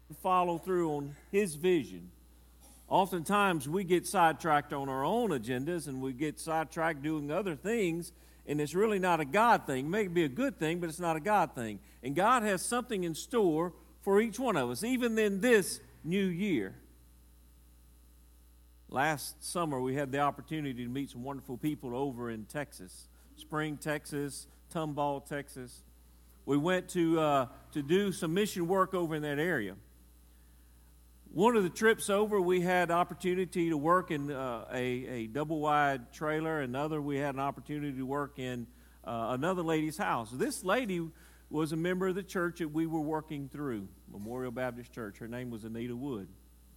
follow through on His vision. Oftentimes we get sidetracked on our own agendas and we get sidetracked doing other things, and it's really not a God thing. It may be a good thing, but it's not a God thing. And God has something in store for each one of us, even in this new year. Last summer, we had the opportunity to meet some wonderful people over in Texas, Spring, Texas, Tomball, Texas. We went to do some mission work over in that area. One of the trips over, we had opportunity to work in a double-wide trailer. Another, we had an opportunity to work in another lady's house. This lady was a member of the church that we were working through, Memorial Baptist Church. Her name was Anita Wood.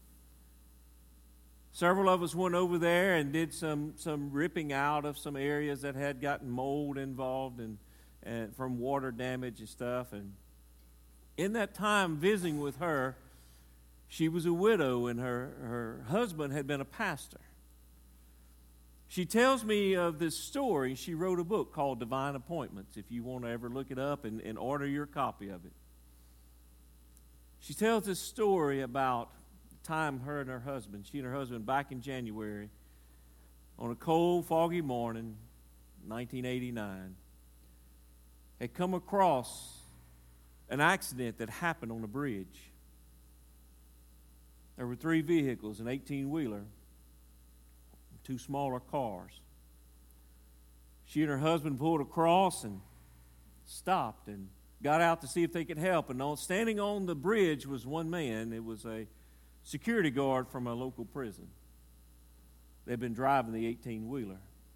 Several of us went over there and did some ripping out of some areas that had gotten mold involved and from water damage and stuff. And in that time visiting with her, she was a widow, and her husband had been a pastor. She tells me of this story. She wrote a book called Divine Appointments, if you want to ever look it up and order your copy of it. She tells this story about the time she and her husband back in January, on a cold, foggy morning, 1989, had come across an accident that happened on a bridge. There were 3 vehicles, an 18-wheeler, 2 smaller cars. She and her husband pulled across and stopped and got out to see if they could help. And standing on the bridge was one man. It was a security guard from a local prison. They'd been driving the 18-wheeler.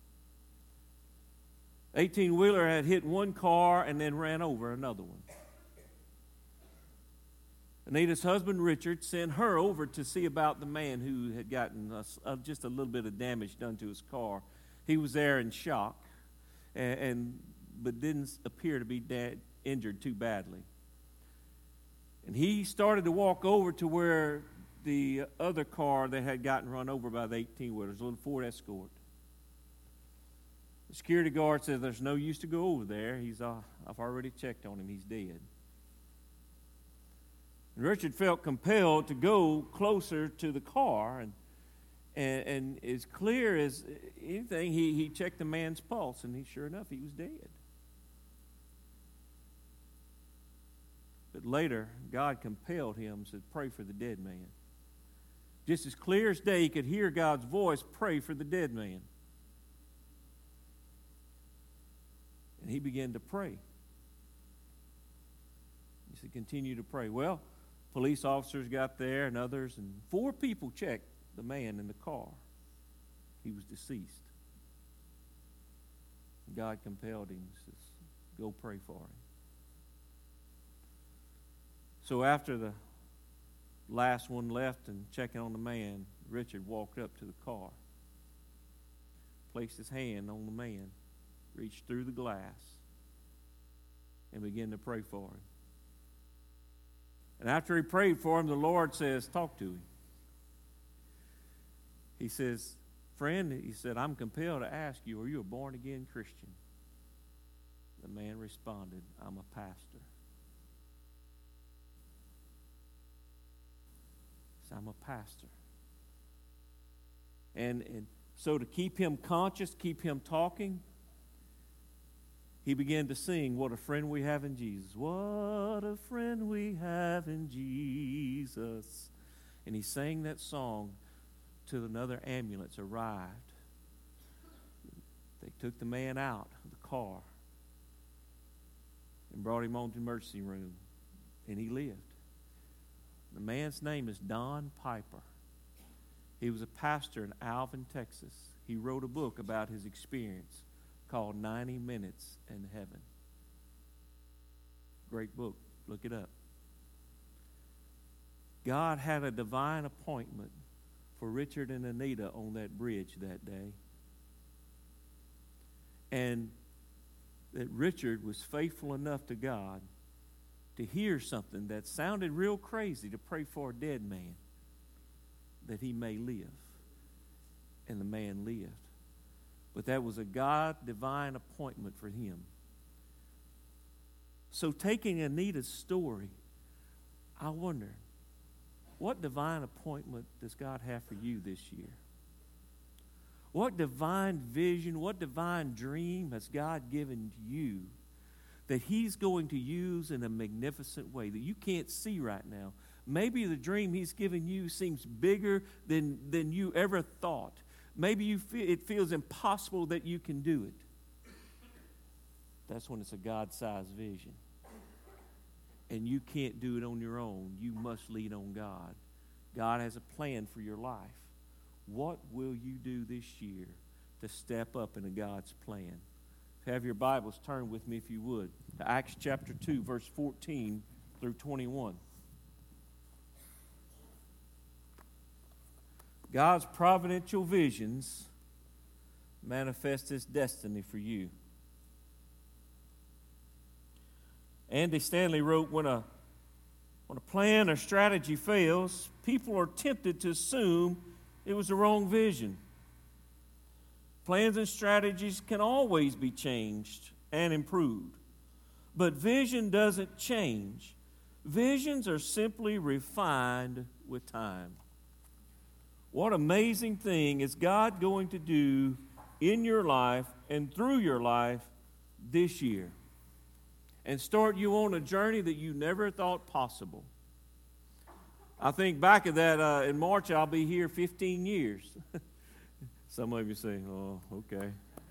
18-wheeler had hit one car and then ran over another one. Anita's husband, Richard, sent her over to see about the man who had gotten just a little bit of damage done to his car. He was there in shock, but didn't appear to be injured too badly. And he started to walk over to where the other car that had gotten run over by the 18-wheelers, a little Ford Escort. The security guard said, "There's no use to go over there. I've already checked on him. He's dead." And Richard felt compelled to go closer to the car, and as clear as anything, he checked the man's pulse, and sure enough, he was dead. But later, God compelled him to pray for the dead man. Just as clear as day, he could hear God's voice, "Pray for the dead man." And he began to pray. He said, "Continue to pray." Well, police officers got there and others, and 4 people checked the man in the car. He was deceased. God compelled him, says, "Go pray for him." So after the last one left and checking on the man, Richard walked up to the car, placed his hand on the man, reached through the glass, and began to pray for him. And after he prayed for him, the Lord says, "Talk to him." He says, "Friend," he said, "I'm compelled to ask you, are you a born-again Christian?" The man responded, "I'm a pastor." He said, "I'm a pastor." And so to keep him conscious, keep him talking, he began to sing, "What a friend we have in Jesus. What a friend we have in Jesus." And he sang that song till another ambulance arrived. They took the man out of the car and brought him on to the emergency room, and he lived. The man's name is Don Piper. He was a pastor in Alvin, Texas. He wrote a book about his experience called 90 Minutes in Heaven. Great book. Look it up. God had a divine appointment for Richard and Anita on that bridge that day. And that Richard was faithful enough to God to hear something that sounded real crazy, to pray for a dead man that he may live. And the man lived. But that was a God divine appointment for him. So taking Anita's story, I wonder, what divine appointment does God have for you this year? What divine vision, what divine dream has God given you that He's going to use in a magnificent way that you can't see right now? Maybe the dream He's given you seems bigger than you ever thought. Maybe it feels impossible that you can do it. That's when it's a God-sized vision. And you can't do it on your own. You must lean on God. God has a plan for your life. What will you do this year to step up into God's plan? If you have your Bibles, turn with me, if you would, to Acts chapter 2, verse 14 through 21. God's providential visions manifest His destiny for you. Andy Stanley wrote, when a plan or strategy fails, people are tempted to assume it was the wrong vision. Plans and strategies can always be changed and improved. But vision doesn't change. Visions are simply refined with time. What amazing thing is God going to do in your life and through your life this year, and start you on a journey that you never thought possible. I think back of that, in March I'll be here 15 years. Some of you say, oh, okay.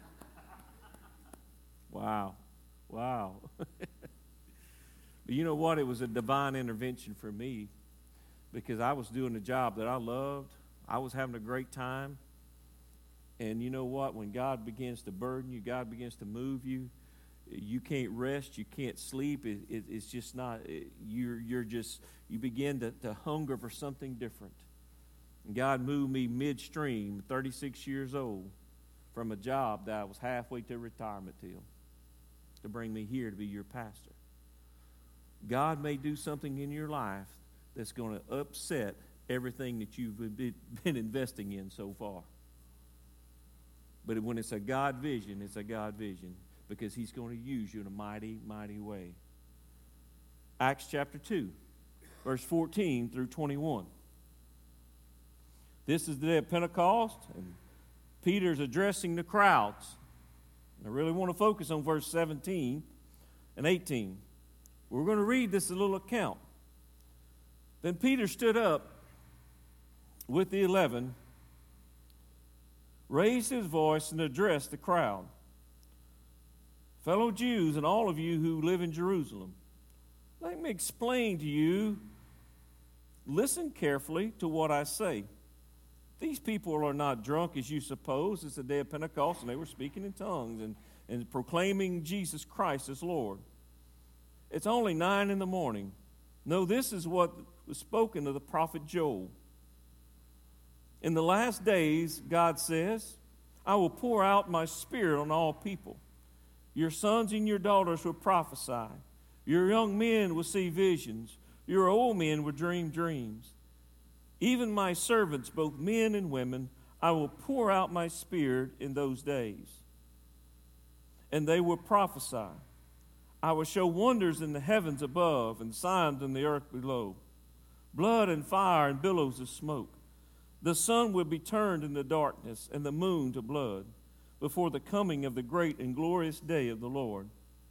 Wow. But you know what? It was a divine intervention for me because I was doing a job that I loved. I was having a great time. And you know what? When God begins to burden you, God begins to move you, you can't rest, you can't sleep. It's just not, you begin to hunger for something different. And God moved me midstream, 36 years old, from a job that I was halfway to retirement to bring me here to be your pastor. God may do something in your life that's going to upset everything that you've been investing in so far. But when it's a God vision, it's a God vision, because He's going to use you in a mighty, mighty way. Acts chapter 2, verse 14 through 21. This is the day of Pentecost, and Peter's addressing the crowds. I really want to focus on verse 17 and 18. We're going to read this little account. Then Peter stood up with the 11, raised his voice, and addressed the crowd. Fellow Jews and all of you who live in Jerusalem, let me explain to you, listen carefully to what I say. These people are not drunk as you suppose. It's the day of Pentecost, and they were speaking in tongues and proclaiming Jesus Christ as Lord. It's only 9 a.m. No, this is what was spoken of the prophet Joel. In the last days, God says, I will pour out my Spirit on all people. Your sons and your daughters will prophesy. Your young men will see visions. Your old men will dream dreams. Even my servants, both men and women, I will pour out my Spirit in those days. And they will prophesy. I will show wonders in the heavens above and signs in the earth below. Blood and fire and billows of smoke. The sun will be turned into darkness and the moon to blood before the coming of the great and glorious day of the Lord.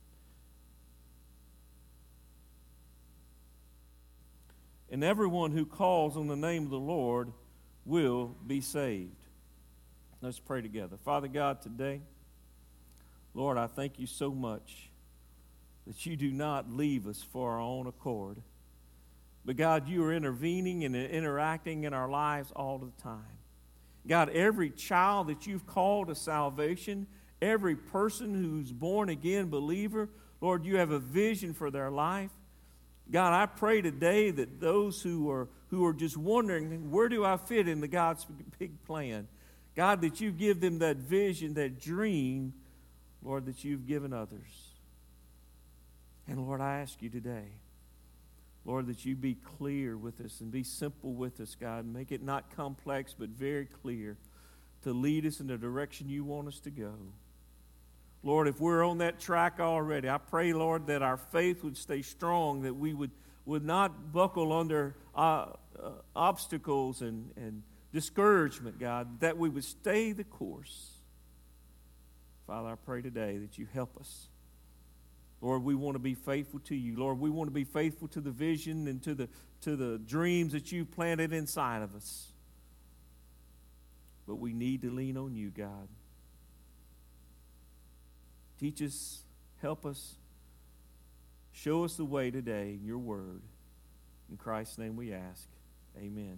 And everyone who calls on the name of the Lord will be saved. Let's pray together. Father God, today, Lord, I thank you so much that you do not leave us for our own accord. But God, you are intervening and interacting in our lives all the time. God, every child that you've called to salvation, every person who's born again believer, Lord, you have a vision for their life. God, I pray today that those who are just wondering, where do I fit in the God's big plan? God, that you give them that vision, that dream, Lord, that you've given others. And Lord, I ask you today, Lord, that you be clear with us and be simple with us, God. Make it not complex, but very clear to lead us in the direction you want us to go. Lord, if we're on that track already, I pray, Lord, that our faith would stay strong, that we would not buckle under obstacles and discouragement, God, that we would stay the course. Father, I pray today that you help us. Lord, we want to be faithful to you. Lord, we want to be faithful to the vision and to the dreams that you planted inside of us. But we need to lean on you, God. Teach us, help us, show us the way today in your word. In Christ's name we ask. Amen.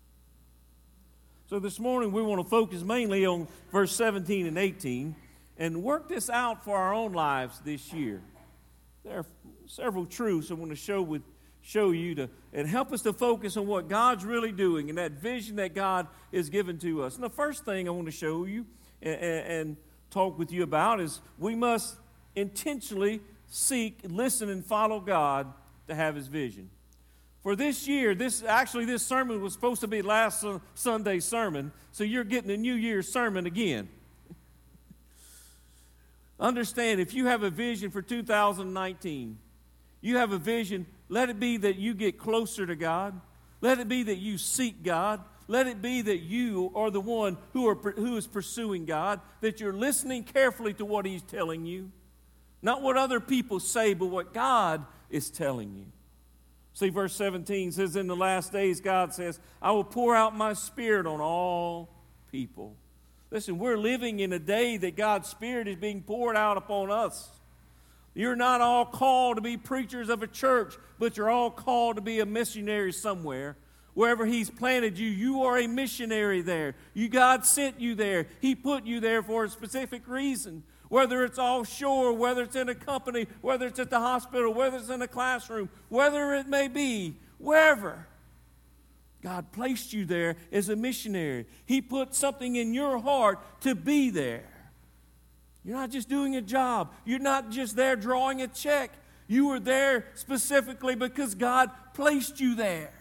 So this morning we want to focus mainly on verse 17 and 18 and work this out for our own lives this year. There are several truths I want to show you and help us to focus on what God's really doing and that vision that God has given to us. And the first thing I want to show you and talk with you about is we must intentionally seek, listen, and follow God to have his vision. For this year, this sermon was supposed to be last Sunday's sermon, so you're getting a New Year's sermon again. Understand, if you have a vision for 2019, you have a vision, let it be that you get closer to God. Let it be that you seek God. Let it be that you are the one who is pursuing God, that you're listening carefully to what he's telling you. Not what other people say, but what God is telling you. See, verse 17 says, in the last days, God says, I will pour out my Spirit on all people. Listen, we're living in a day that God's Spirit is being poured out upon us. You're not all called to be preachers of a church, but you're all called to be a missionary somewhere. Wherever he's planted you, you are a missionary there. God sent you there. He put you there for a specific reason. Whether it's offshore, whether it's in a company, whether it's at the hospital, whether it's in a classroom, whether it may be, wherever. God placed you there as a missionary. He put something in your heart to be there. You're not just doing a job. You're not just there drawing a check. You were there specifically because God placed you there.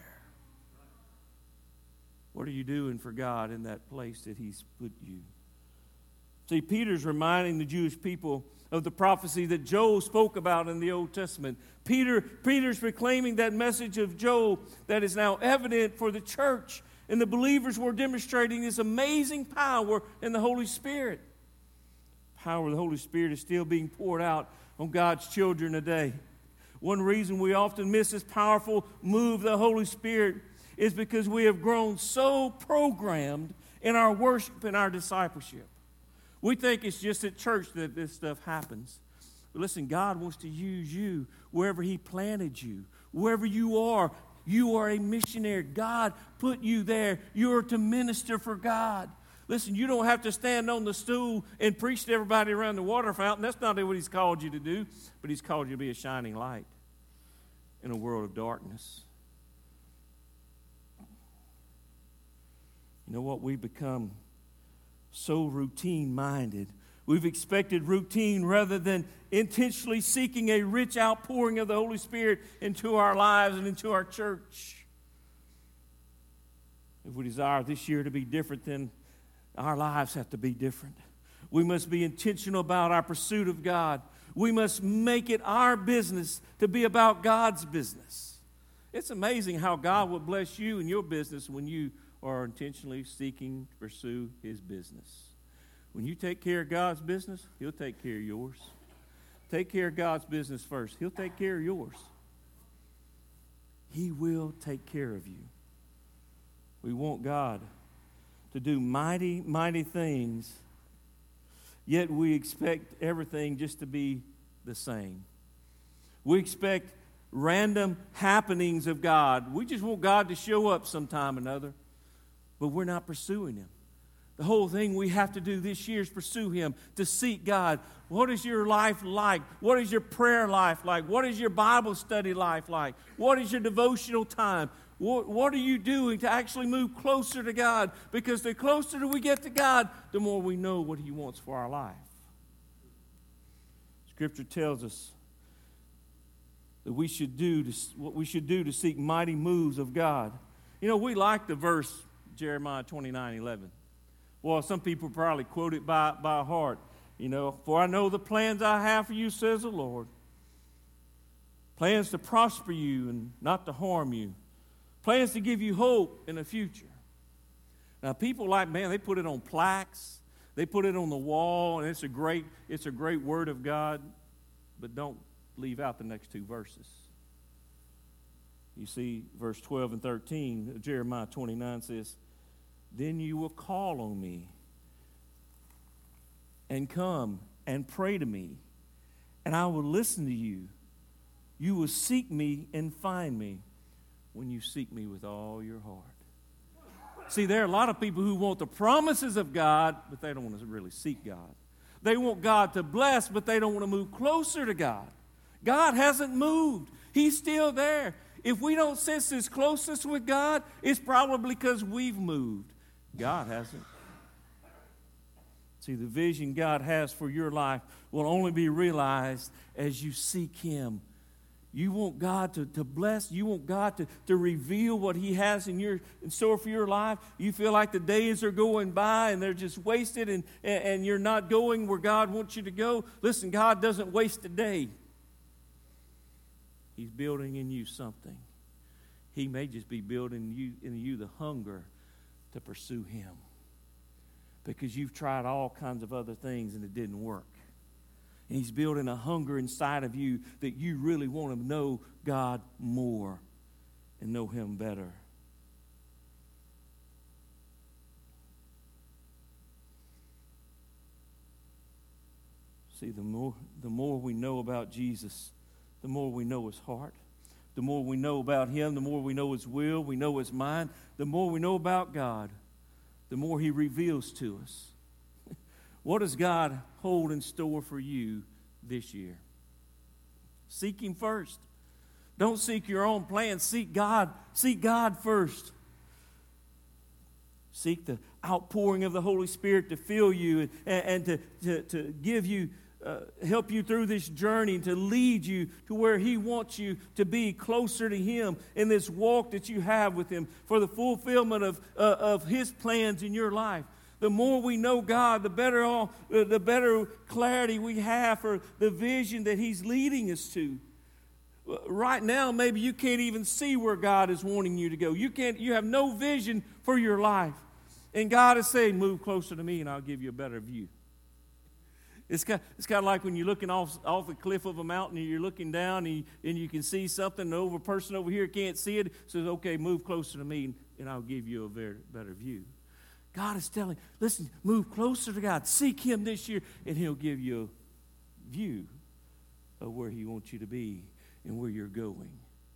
What are you doing for God in that place that he's put you? See, Peter's reminding the Jewish people of the prophecy that Joel spoke about in the Old Testament. Peter's proclaiming that message of Joel that is now evident for the church. And the believers were demonstrating this amazing power in the Holy Spirit. The power of the Holy Spirit is still being poured out on God's children today. One reason we often miss this powerful move of the Holy Spirit is because we have grown so programmed in our worship and our discipleship. We think it's just at church that this stuff happens. But listen, God wants to use you wherever he planted you. Wherever you are a missionary. God put you there. You are to minister for God. Listen, you don't have to stand on the stool and preach to everybody around the water fountain. That's not what he's called you to do. But he's called you to be a shining light in a world of darkness. You know what? We've become so routine-minded. We've expected routine rather than intentionally seeking a rich outpouring of the Holy Spirit into our lives and into our church. If we desire this year to be different, then our lives have to be different. We must be intentional about our pursuit of God. We must make it our business to be about God's business. It's amazing how God will bless you and your business when you are intentionally seeking to pursue his business. When you take care of God's business, he'll take care of yours. Take care of God's business first. He'll take care of yours. He will take care of you. We want God to do mighty, mighty things, yet we expect everything just to be the same. We expect random happenings of God. We just want God to show up sometime or another. But we're not pursuing him. The whole thing we have to do this year is pursue him, to seek God. What is your life like? What is your prayer life like? What is your Bible study life like? What is your devotional time? What are you doing to actually move closer to God? Because the closer we get to God, the more we know what he wants for our life. Scripture tells us that what we should do to seek mighty moves of God. You know, we like the verse Jeremiah 29:11. Well, some people probably quote it by heart. You know, for I know the plans I have for you, says the Lord. Plans to prosper you and not to harm you. Plans to give you hope in the future. Now, people like, man, they put it on plaques. They put it on the wall, and it's a great word of God. But don't leave out the next two verses. You see, verse 12 and 13 of Jeremiah 29 says, then you will call on me and come and pray to me, and I will listen to you. You will seek me and find me when you seek me with all your heart. See, there are a lot of people who want the promises of God, but they don't want to really seek God. They want God to bless, but they don't want to move closer to God. God hasn't moved. He's still there. If we don't sense this closeness with God, it's probably because we've moved. God hasn't. See, the vision God has for your life will only be realized as you seek Him. You want God to bless. You want God to reveal what He has in store for your life. You feel like the days are going by and they're just wasted and you're not going where God wants you to go. Listen, God doesn't waste a day. He's building in you something. He may just be building in you the hunger to pursue Him. Because you've tried all kinds of other things and it didn't work. And He's building a hunger inside of you that you really want to know God more and know Him better. See, the more we know about Jesus, the more we know His heart. The more we know about Him, the more we know His will, we know His mind. The more we know about God, the more He reveals to us. What does God hold in store for you this year? Seek Him first. Don't seek your own plans. Seek God. Seek God first. Seek the outpouring of the Holy Spirit to fill you and to give you, help you through this journey, to lead you to where He wants you to be, closer to Him in this walk that you have with Him for the fulfillment of His plans in your life. The more we know God, the better clarity we have for the vision that He's leading us to. Right now, maybe you can't even see where God is wanting you to go. You have no vision for your life. And God is saying, move closer to me and I'll give you a better view. It's kind of like when you're looking off the cliff of a mountain and you're looking down and you can see something, and the person over here can't see it, says, okay, move closer to me and I'll give you a better view. God is telling, listen, move closer to God. Seek Him this year, and He'll give you a view of where He wants you to be and where you're going.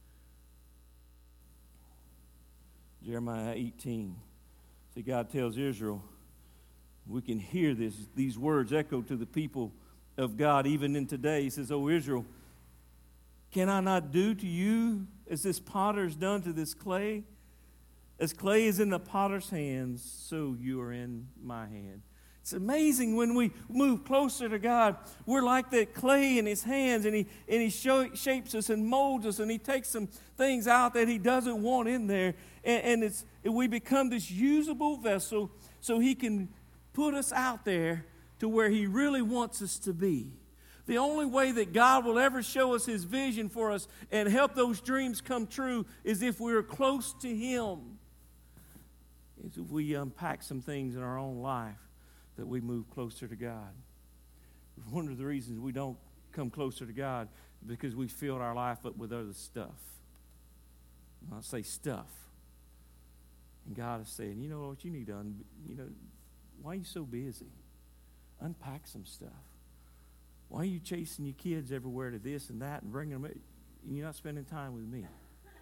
Jeremiah 18. See, God tells Israel, we can hear these words echo to the people of God even in today. He says, "O Israel, can I not do to you as this potter has done to this clay? As clay is in the potter's hands, so you are in my hand." It's amazing when we move closer to God. We're like that clay in His hands, and He shapes us and molds us, and He takes some things out that He doesn't want in there, and we become this usable vessel so He can put us out there to where He really wants us to be. The only way that God will ever show us His vision for us and help those dreams come true is if we're close to Him. Is if we unpack some things in our own life that we move closer to God. One of the reasons we don't come closer to God is because we filled our life up with other stuff. I'll say stuff. And God is saying, you know what you need to, why are you so busy? Unpack some stuff. Why are you chasing your kids everywhere to this and that and bringing them, and you're not spending time with me?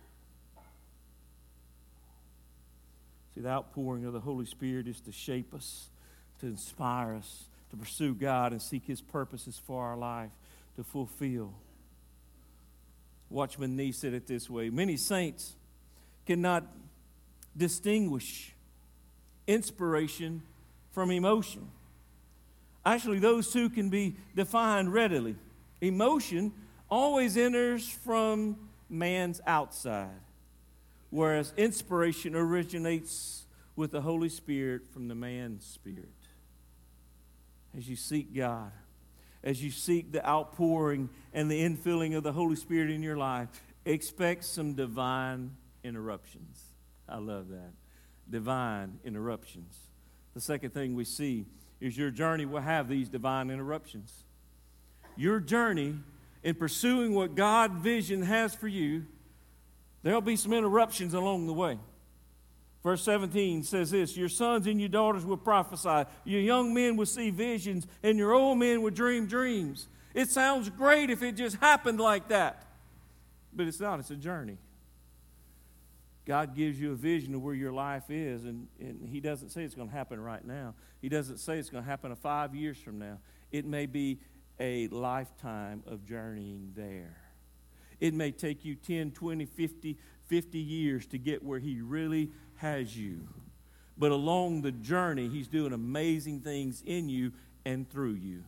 See, the outpouring of the Holy Spirit is to shape us, to inspire us, to pursue God and seek His purposes for our life to fulfill. Watchman Nee said it this way: many saints cannot distinguish inspiration from emotion. Actually, those two can be defined readily. Emotion always enters from man's outside, whereas inspiration originates with the Holy Spirit from the man's spirit. As you seek God, as you seek the outpouring and the infilling of the Holy Spirit in your life, expect some divine interruptions. I love that. Divine interruptions. The second thing we see is your journey will have these divine interruptions. Your journey in pursuing what God's vision has for you, there'll be some interruptions along the way. Verse 17 says this, your sons and your daughters will prophesy, your young men will see visions, and your old men will dream dreams. It sounds great if it just happened like that, but it's not. It's a journey. God gives you a vision of where your life is, and He doesn't say it's going to happen right now. He doesn't say it's going to happen 5 years from now. It may be a lifetime of journeying there. It may take you 10, 20, 50 years to get where He really has you. But along the journey, He's doing amazing things in you and through you.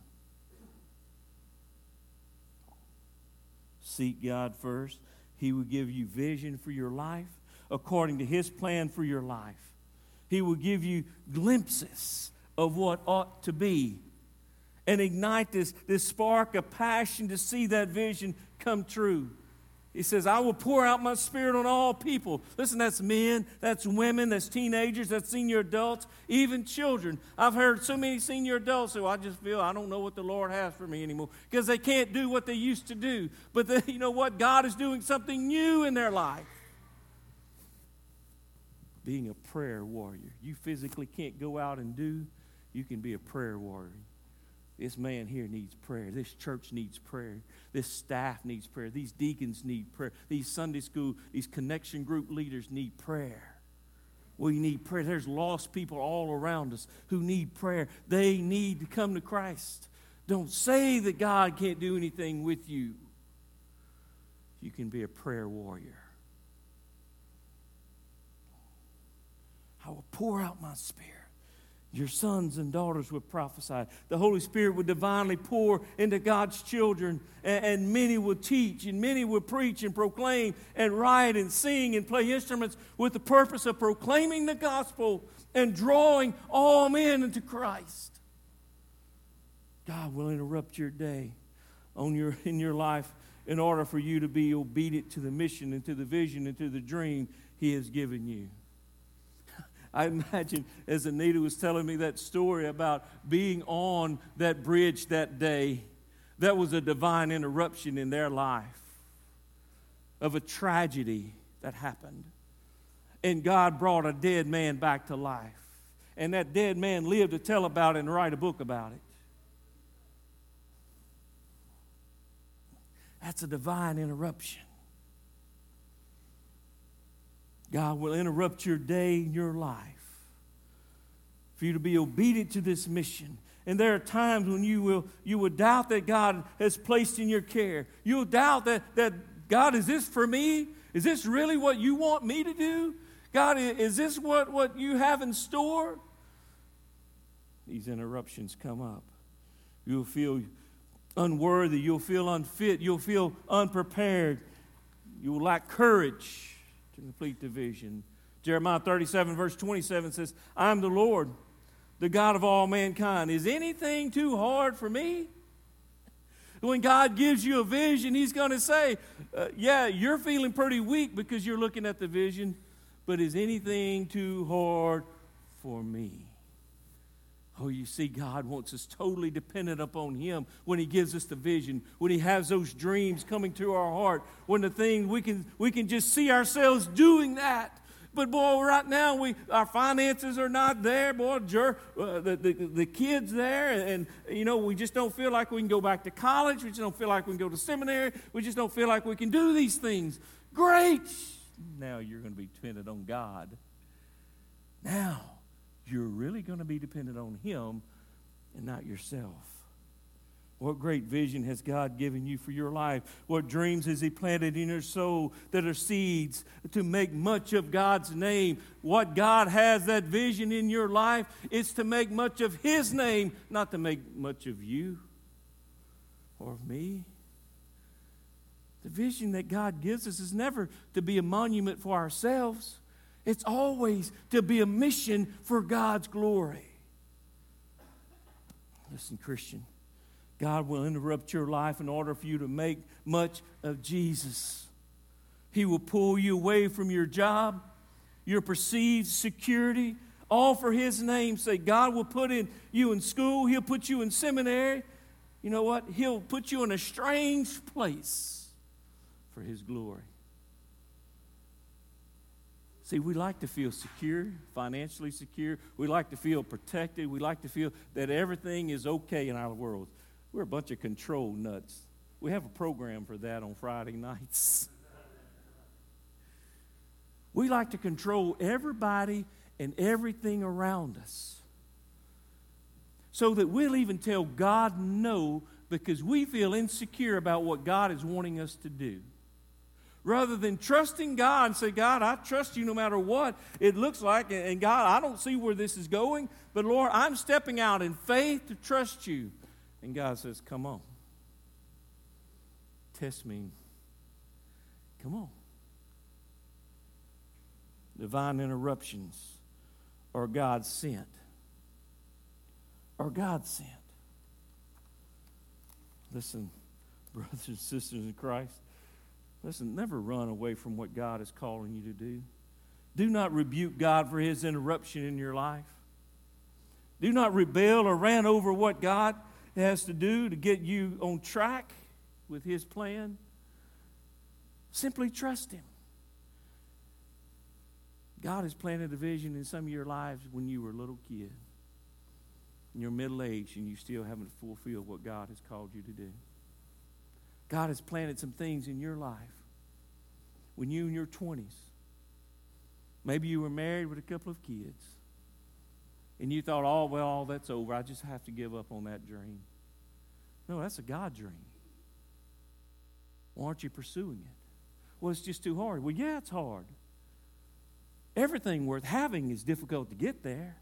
Seek God first. He will give you vision for your life according to His plan for your life. He will give you glimpses of what ought to be and ignite this spark of passion to see that vision come true. He says, I will pour out my Spirit on all people. Listen, that's men, that's women, that's teenagers, that's senior adults, even children. I've heard so many senior adults say, I just feel I don't know what the Lord has for me anymore because they can't do what they used to do. But you know what? God is doing something new in their life. Being a prayer warrior. You physically can't go out and do. You can be a prayer warrior. This man here needs prayer. This church needs prayer. This staff needs prayer. These deacons need prayer. These Sunday school, these connection group leaders need prayer. We need prayer. There's lost people all around us who need prayer. They need to come to Christ. Don't say that God can't do anything with you. You can be a prayer warrior. I will pour out my Spirit. Your sons and daughters would prophesy. The Holy Spirit would divinely pour into God's children, and many would teach, and many would preach and proclaim and write and sing and play instruments with the purpose of proclaiming the gospel and drawing all men into Christ. God will interrupt your day in your life in order for you to be obedient to the mission and to the vision and to the dream He has given you. I imagine as Anita was telling me that story about being on that bridge that day, that was a divine interruption in their life of a tragedy that happened. And God brought a dead man back to life. And that dead man lived to tell about it and write a book about it. That's a divine interruption. God will interrupt your day and your life for you to be obedient to this mission. And there are times when you will doubt that God has placed in your care. You'll doubt that God, is this for me? Is this really what you want me to do? God, is this what you have in store? These interruptions come up. You'll feel unworthy. You'll feel unfit. You'll feel unprepared. You'll lack courage to complete the vision. Jeremiah 37 verse 27 says, I am the Lord, the God of all mankind. Is anything too hard for me? When God gives you a vision, He's going to say, yeah, you're feeling pretty weak because you're looking at the vision, but is anything too hard for me? Oh, you see, God wants us totally dependent upon Him when He gives us the vision, when He has those dreams coming to our heart, when the thing we can just see ourselves doing that. But boy, right now our finances are not there. Boy, the kids there, and you know we just don't feel like we can go back to college. We just don't feel like we can go to seminary. We just don't feel like we can do these things. Great! Now you're going to be dependent on God. Now you're really going to be dependent on Him and not yourself. What great vision has God given you for your life? What dreams has He planted in your soul that are seeds to make much of God's name? What God has that vision in your life is to make much of His name, not to make much of you or of me. The vision that God gives us is never to be a monument for ourselves. It's always to be a mission for God's glory. Listen, Christian, God will interrupt your life in order for you to make much of Jesus. He will pull you away from your job, your perceived security, all for His name's sake. God will put you in school. He'll put you in seminary. You know what? He'll put you in a strange place for His glory. See, we like to feel secure, financially secure. We like to feel protected. We like to feel that everything is okay in our world. We're a bunch of control nuts. We have a program for that on Friday nights. We like to control everybody and everything around us, so that we'll even tell God no because we feel insecure about what God is wanting us to do. Rather than trusting God and say, God, I trust you no matter what it looks like. And God, I don't see where this is going. But Lord, I'm stepping out in faith to trust you. And God says, come on. Test me. Come on. Divine interruptions are God sent. Are God sent. Listen, brothers and sisters in Christ. Listen, never run away from what God is calling you to do. Do not rebuke God for His interruption in your life. Do not rebel or rant over what God has to do to get you on track with His plan. Simply trust Him. God has planted a vision in some of your lives when you were a little kid. In your middle age, and you still haven't fulfilled what God has called you to do. God has planted some things in your life when you were in your 20s. Maybe you were married with a couple of kids. And you thought, oh, well, that's over. I just have to give up on that dream. No, that's a God dream. Why aren't you pursuing it? Well, it's just too hard. Well, yeah, it's hard. Everything worth having is difficult to get there.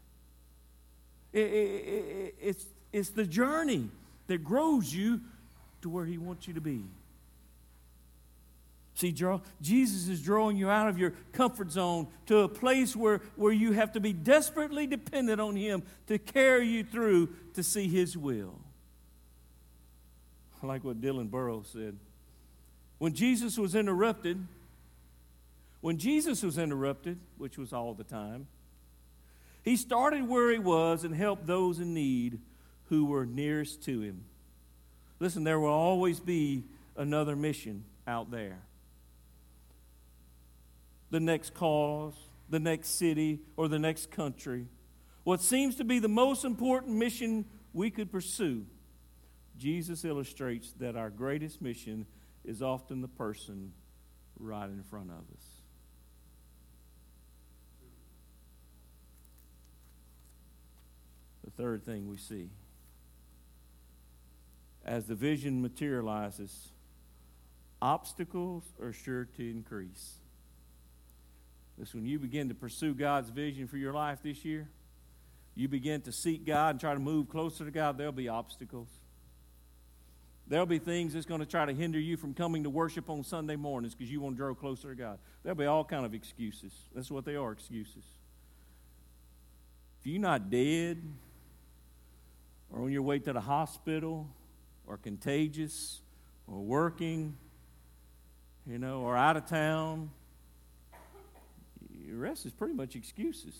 It's the journey that grows you to where He wants you to be. See, Jesus is drawing you out of your comfort zone to a place where you have to be desperately dependent on Him to carry you through to see His will. I like what Dylan Burrows said. When Jesus was interrupted, which was all the time, He started where He was and helped those in need who were nearest to Him. Listen, there will always be another mission out there. The next cause, the next city, or the next country. What seems to be the most important mission we could pursue, Jesus illustrates that our greatest mission is often the person right in front of us. The third thing we see, as the vision materializes, obstacles are sure to increase. Listen, when you begin to pursue God's vision for your life this year, you begin to seek God and try to move closer to God, there'll be obstacles. There'll be things that's going to try to hinder you from coming to worship on Sunday mornings because you want to draw closer to God. There'll be all kind of excuses. That's what they are, excuses. If you're not dead, or on your way to the hospital, or contagious, or working, or out of town, the rest is pretty much excuses.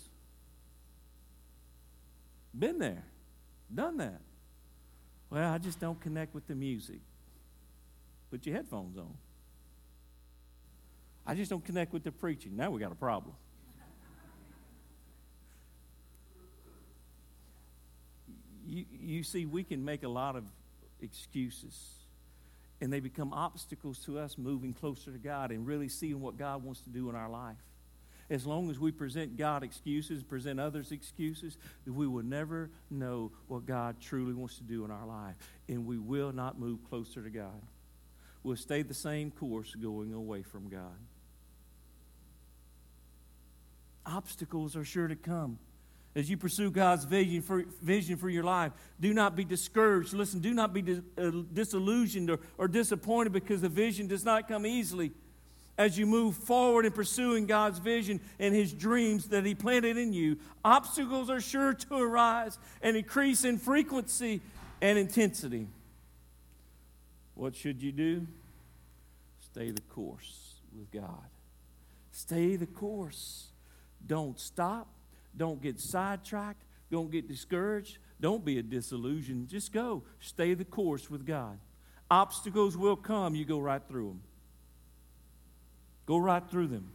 Been there, done that. Well, I just don't connect with the music. Put your headphones on. I just don't connect with the preaching. Now we got a problem. You see, we can make a lot of excuses, and they become obstacles to us moving closer to God and really seeing what God wants to do in our life. As long as we present God excuses, present others excuses, we will never know what God truly wants to do in our life, and we will not move closer to God. We'll stay the same course going away from God. Obstacles are sure to come. As you pursue God's vision for your life, do not be discouraged. Listen, do not be disillusioned or disappointed because the vision does not come easily. As you move forward in pursuing God's vision and His dreams that He planted in you, obstacles are sure to arise and increase in frequency and intensity. What should you do? Stay the course with God. Stay the course. Don't stop. Don't get sidetracked. Don't get discouraged. Don't be a disillusion. Just go. Stay the course with God. Obstacles will come. You go right through them. Go right through them.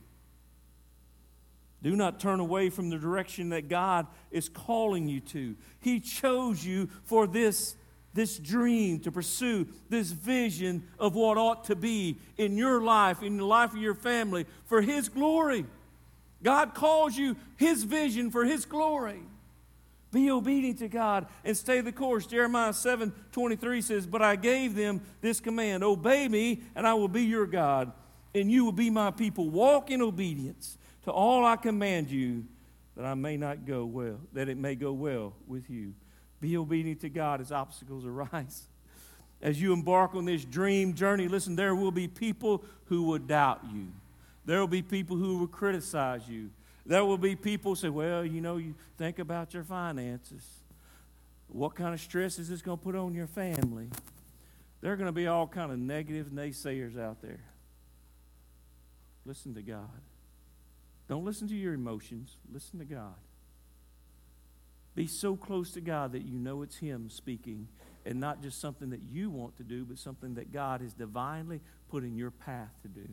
Do not turn away from the direction that God is calling you to. He chose you for this dream to pursue, this vision of what ought to be in your life, in the life of your family, for His glory. God calls you His vision for His glory. Be obedient to God and stay the course. Jeremiah 7:23 says, "But I gave them this command, obey me, and I will be your God, and you will be my people. Walk in obedience to all I command you, that I may not go well, that it may go well with you." Be obedient to God as obstacles arise. As you embark on this dream journey, listen, there will be people who will doubt you. There will be people who will criticize you. There will be people who say, well, you think about your finances. What kind of stress is this going to put on your family? There are going to be all kind of negative naysayers out there. Listen to God. Don't listen to your emotions. Listen to God. Be so close to God that you know it's Him speaking, and not just something that you want to do, but something that God has divinely put in your path to do.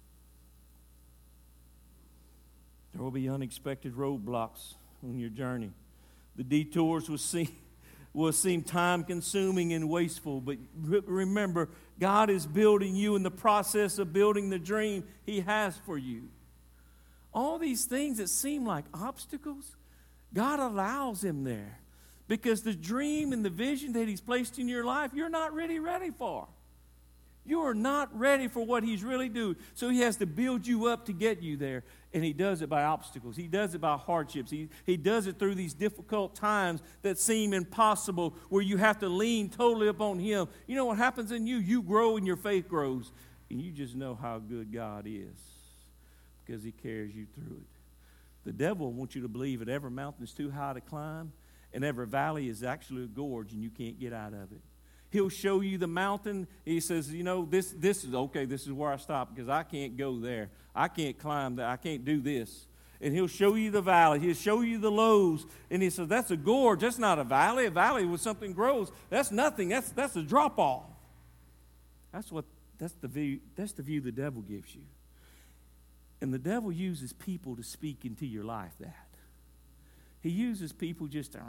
There will be unexpected roadblocks on your journey. The detours will seem time-consuming and wasteful, but remember, God is building you in the process of building the dream He has for you. All these things that seem like obstacles, God allows them there because the dream and the vision that He's placed in your life, you're not really ready for. You are not ready for what He's really doing. So He has to build you up to get you there. And He does it by obstacles. He does it by hardships. He does it through these difficult times that seem impossible, where you have to lean totally upon Him. You know what happens in you? You grow and your faith grows. And you just know how good God is because He carries you through it. The devil wants you to believe that every mountain is too high to climb and every valley is actually a gorge and you can't get out of it. He'll show you the mountain. He says, this is okay. This is where I stop because I can't go there. I can't climb that. I can't do this. And He'll show you the valley. He'll show you the lows. And He says, that's a gorge. That's not a valley. A valley where something grows. That's nothing. That's a drop off. That's the view the devil gives you. And the devil uses people to speak into your life that. He uses people just to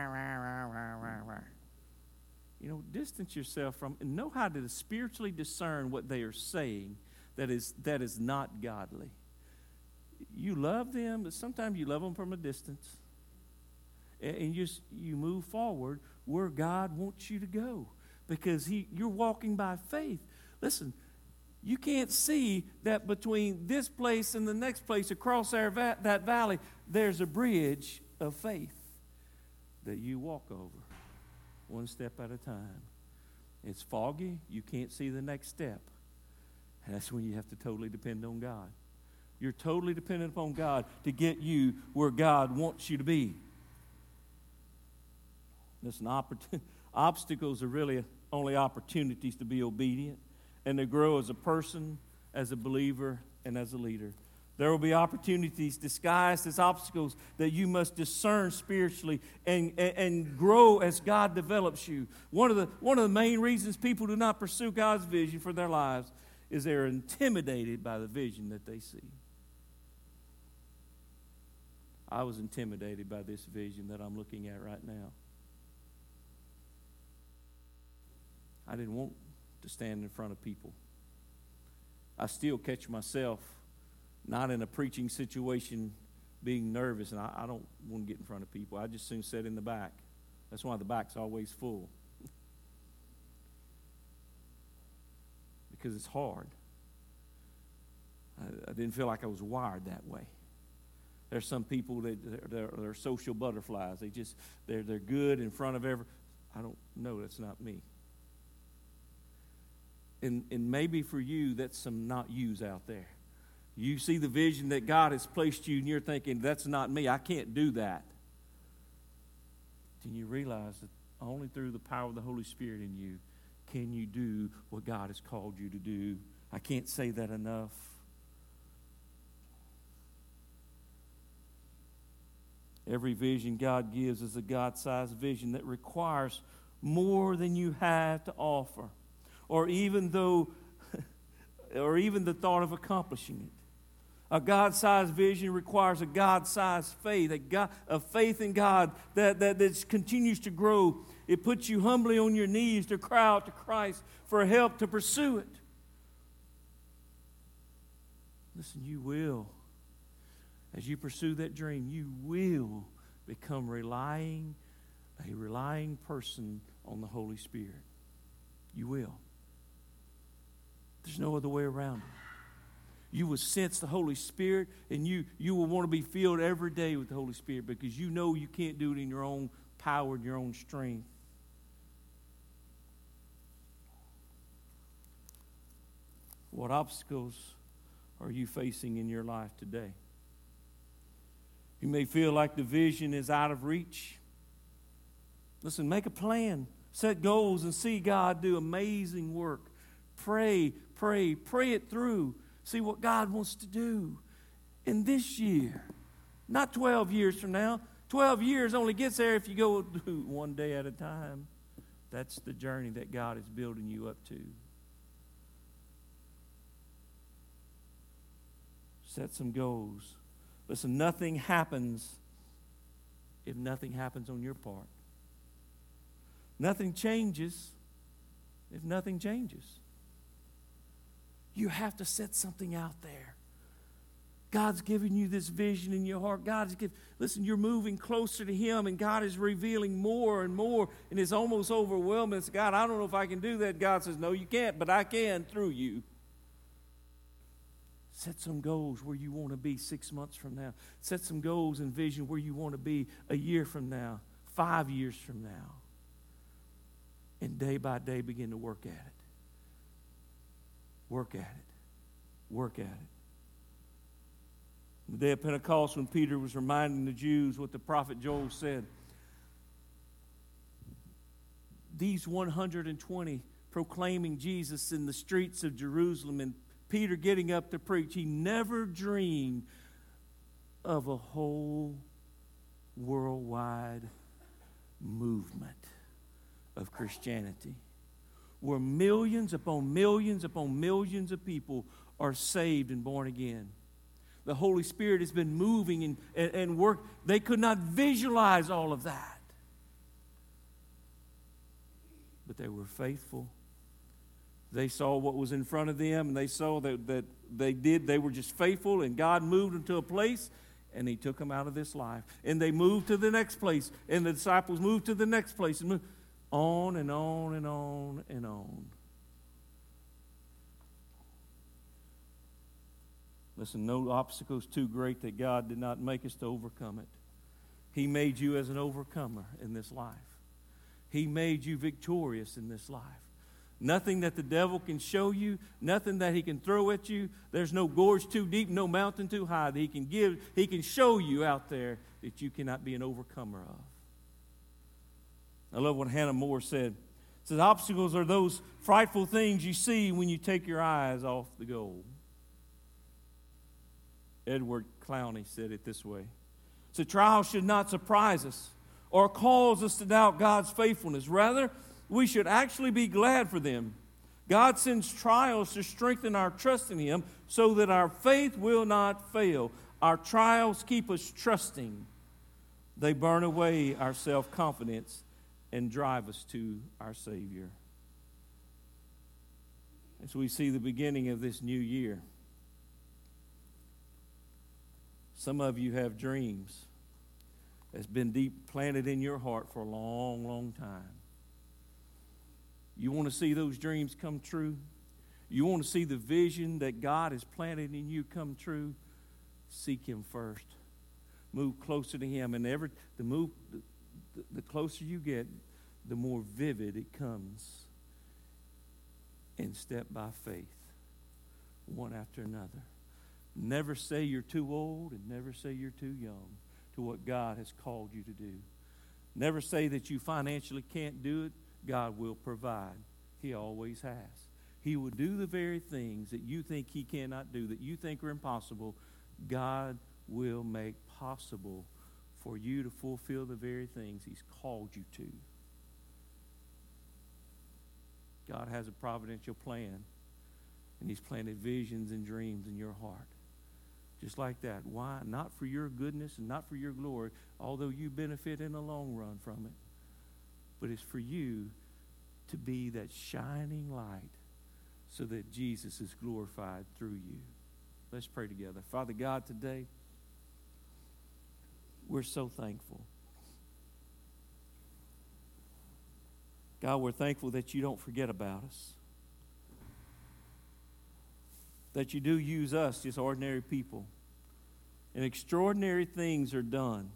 distance yourself from and know how to spiritually discern what they are saying that is not godly. You love them, but sometimes you love them from a distance. And you move forward where God wants you to go because you're walking by faith. Listen, you can't see that between this place and the next place across that valley, there's a bridge of faith that you walk over one step at a time. It's foggy. You can't see the next step. And that's when you have to totally depend on God. You're totally dependent upon God to get you where God wants you to be. Listen, obstacles are really only opportunities to be obedient and to grow as a person, as a believer, and as a leader. There will be opportunities disguised as obstacles that you must discern spiritually and grow as God develops you. One of the main reasons people do not pursue God's vision for their lives is they're intimidated by the vision that they see. I was intimidated by this vision that I'm looking at right now. I didn't want to stand in front of people. I still catch myself not in a preaching situation being nervous, and I don't want to get in front of people. I just soon sit in the back. That's why the back's always full. Because it's hard. I didn't feel like I was wired that way. There's some people that they're social butterflies. They're good in front of I don't know, that's not me. And maybe for you, that's some not yous out there. You see the vision that God has placed you, and you're thinking, that's not me. I can't do that. Then you realize that only through the power of the Holy Spirit in you can you do what God has called you to do. I can't say that enough. Every vision God gives is a God-sized vision that requires more than you have to offer, or even the thought of accomplishing it. A God-sized vision requires a God-sized faith, a faith in God that continues to grow. It puts you humbly on your knees to cry out to Christ for help to pursue it. Listen, you will, as you pursue that dream, you will become a relying person on the Holy Spirit. You will. There's no other way around it. You will sense the Holy Spirit, and you will want to be filled every day with the Holy Spirit, because you know you can't do it in your own power and your own strength. What obstacles are you facing in your life today? You may feel like the vision is out of reach. Listen, make a plan. Set goals and see God do amazing work. Pray it through. See what God wants to do in this year. Not 12 years from now. 12 years only gets there if you go one day at a time. That's the journey that God is building you up to. Set some goals. Listen, nothing happens if nothing happens on your part. Nothing changes if nothing changes. You have to set something out there. God's given you this vision in your heart. Listen, you're moving closer to Him, and God is revealing more and more, and it's almost overwhelming. It's, God, I don't know if I can do that. God says, no, you can't, but I can through you. Set some goals where you want to be 6 months from now. Set some goals and vision where you want to be a year from now, 5 years from now. And day by day begin to work at it. Work at it. Work at it. The day of Pentecost, when Peter was reminding the Jews what the prophet Joel said, these 120 proclaiming Jesus in the streets of Jerusalem, and Peter getting up to preach, he never dreamed of a whole worldwide movement of Christianity, where millions upon millions upon millions of people are saved and born again. The Holy Spirit has been moving and work. They could not visualize all of that. But they were faithful. They saw what was in front of them, and they saw that they were just faithful, and God moved them to a place, and He took them out of this life. And they moved to the next place, and the disciples moved to the next place, and moved on and on and on and on. Listen, no obstacle is too great that God did not make us to overcome it. He made you as an overcomer in this life. He made you victorious in this life. Nothing that the devil can show you, nothing that he can throw at you. There's no gorge too deep, no mountain too high that he can show you out there that you cannot be an overcomer of. I love what Hannah More said. It says, obstacles are those frightful things you see when you take your eyes off the goal. Edward Clowney said it this way. So trials should not surprise us or cause us to doubt God's faithfulness. Rather, we should actually be glad for them. God sends trials to strengthen our trust in Him so that our faith will not fail. Our trials keep us trusting. They burn away our self-confidence and drive us to our Savior. As we see the beginning of this new year, some of you have dreams that's been deep planted in your heart for a long, long time. You want to see those dreams come true? You want to see the vision that God has planted in you come true? Seek Him first. Move closer to Him. And the closer you get, the more vivid it comes. And step by faith, one after another. Never say you're too old, and never say you're too young to what God has called you to do. Never say that you financially can't do it. God will provide. He always has. He will do the very things that you think He cannot do, that you think are impossible. God will make possible for you to fulfill the very things He's called you to. God has a providential plan, and He's planted visions and dreams in your heart. Just like that. Why? Not for your goodness and not for your glory, although you benefit in the long run from it. But it's for you to be that shining light so that Jesus is glorified through you. Let's pray together. Father God, today, we're so thankful. God, we're thankful that you don't forget about us. That you do use us, just ordinary people. And extraordinary things are done.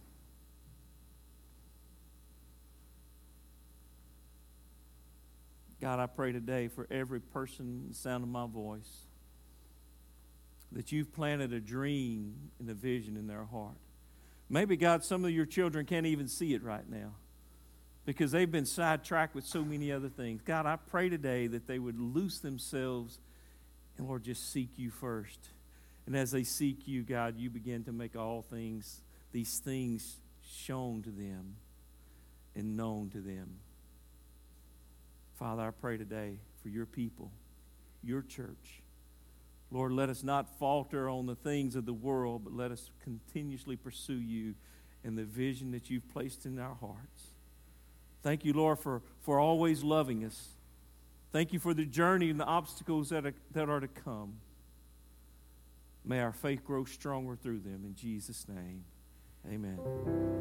God, I pray today for every person, the sound of my voice, that you've planted a dream and a vision in their heart. Maybe, God, some of your children can't even see it right now because they've been sidetracked with so many other things. God, I pray today that they would loose themselves and, Lord, just seek you first. And as they seek you, God, you begin to make all things, these things shown to them and known to them. Father, I pray today for your people, your church. Lord, let us not falter on the things of the world, but let us continuously pursue you and the vision that you've placed in our hearts. Thank you, Lord, for always loving us. Thank you for the journey and the obstacles that are to come. May our faith grow stronger through them. In Jesus' name, amen.